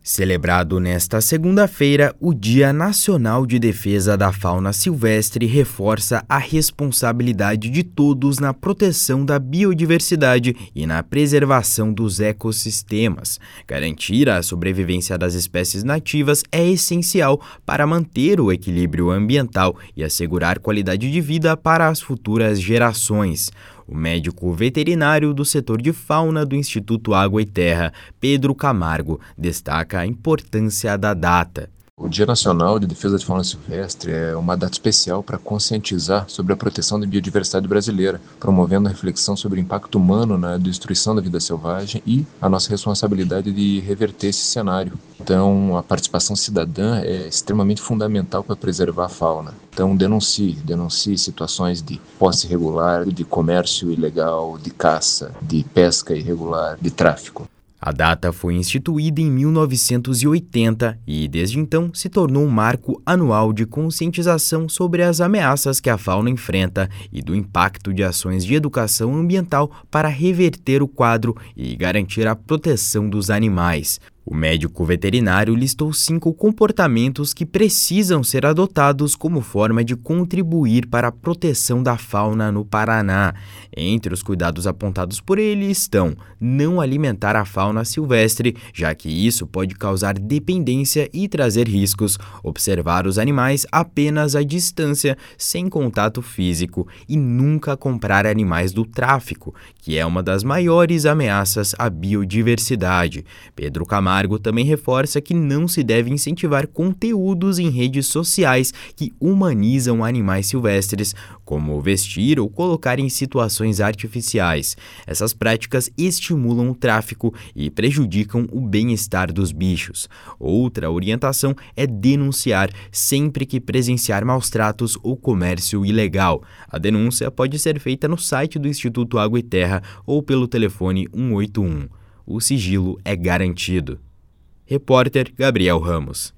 Celebrado nesta segunda-feira, o Dia Nacional de Defesa da Fauna Silvestre reforça a responsabilidade de todos na proteção da biodiversidade e na preservação dos ecossistemas. Garantir a sobrevivência das espécies nativas é essencial para manter o equilíbrio ambiental e assegurar qualidade de vida para as futuras gerações. O médico veterinário do setor de fauna do Instituto Água e Terra, Pedro Camargo, destaca a importância da data. O Dia Nacional de Defesa de Fauna Silvestre é uma data especial para conscientizar sobre a proteção da biodiversidade brasileira, promovendo a reflexão sobre o impacto humano na destruição da vida selvagem e a nossa responsabilidade de reverter esse cenário. Então, a participação cidadã é extremamente fundamental para preservar a fauna. Então, denuncie situações de posse irregular, de comércio ilegal, de caça, de pesca irregular, de tráfico. A data foi instituída em 1980 e, desde então, se tornou um marco anual de conscientização sobre as ameaças que a fauna enfrenta e do impacto de ações de educação ambiental para reverter o quadro e garantir a proteção dos animais. O médico veterinário listou 5 comportamentos que precisam ser adotados como forma de contribuir para a proteção da fauna no Paraná. Entre os cuidados apontados por ele estão não alimentar a fauna silvestre, já que isso pode causar dependência e trazer riscos, observar os animais apenas à distância, sem contato físico, e nunca comprar animais do tráfico, que é uma das maiores ameaças à biodiversidade. Pedro Camargo também reforça que não se deve incentivar conteúdos em redes sociais que humanizam animais silvestres, como vestir ou colocar em situações artificiais. Essas práticas estimulam o tráfico e prejudicam o bem-estar dos bichos. Outra orientação é denunciar sempre que presenciar maus-tratos ou comércio ilegal. A denúncia pode ser feita no site do Instituto Água e Terra ou pelo telefone 181. O sigilo é garantido. Repórter Gabriel Ramos.